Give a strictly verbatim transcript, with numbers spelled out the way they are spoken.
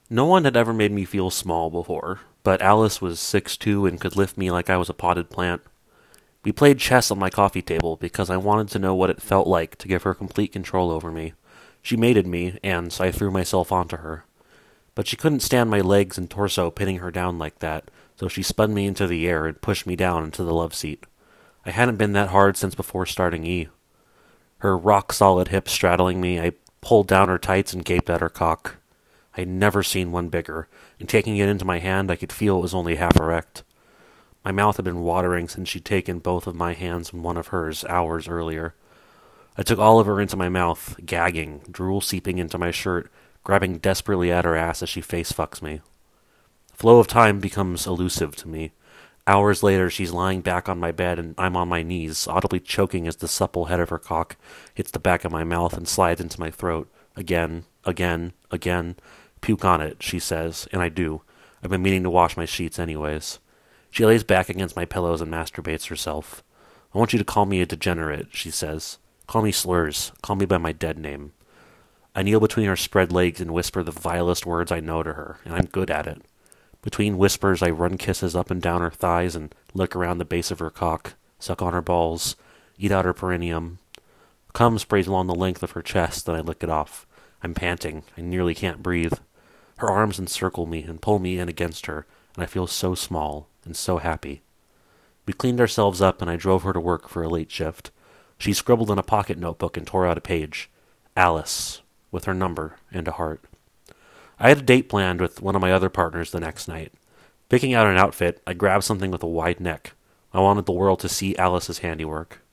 No one had ever made me feel small before, but Alice was six foot two and could lift me like I was a potted plant. We played chess on my coffee table because I wanted to know what it felt like to give her complete control over me. She mated me, and so I threw myself onto her. But she couldn't stand my legs and torso pinning her down like that, so she spun me into the air and pushed me down into the love seat. I hadn't been that hard since before starting E. Her rock-solid hips straddling me, I pulled down her tights and gaped at her cock. I'd never seen one bigger, and taking it into my hand I could feel it was only half erect. My mouth had been watering since she'd taken both of my hands in one of hers hours earlier. I took all of her into my mouth, gagging, drool seeping into my shirt, grabbing desperately at her ass as she face-fucks me. The flow of time becomes elusive to me. Hours later, she's lying back on my bed, and I'm on my knees, audibly choking as the supple head of her cock hits the back of my mouth and slides into my throat. Again, again, again. Puke on it, she says, and I do. I've been meaning to wash my sheets anyways. She lays back against my pillows and masturbates herself. I want you to call me a degenerate, she says. Call me slurs. Call me by my dead name. I kneel between her spread legs and whisper the vilest words I know to her, and I'm good at it. Between whispers, I run kisses up and down her thighs and lick around the base of her cock, suck on her balls, eat out her perineum. Cum sprays along the length of her chest, then I lick it off. I'm panting. I nearly can't breathe. Her arms encircle me and pull me in against her, and I feel so small and so happy. We cleaned ourselves up, and I drove her to work for a late shift. She scribbled in a pocket notebook and tore out a page. Alice, with her number and a heart. I had a date planned with one of my other partners the next night. Picking out an outfit, I grabbed something with a wide neck. I wanted the world to see Alice's handiwork.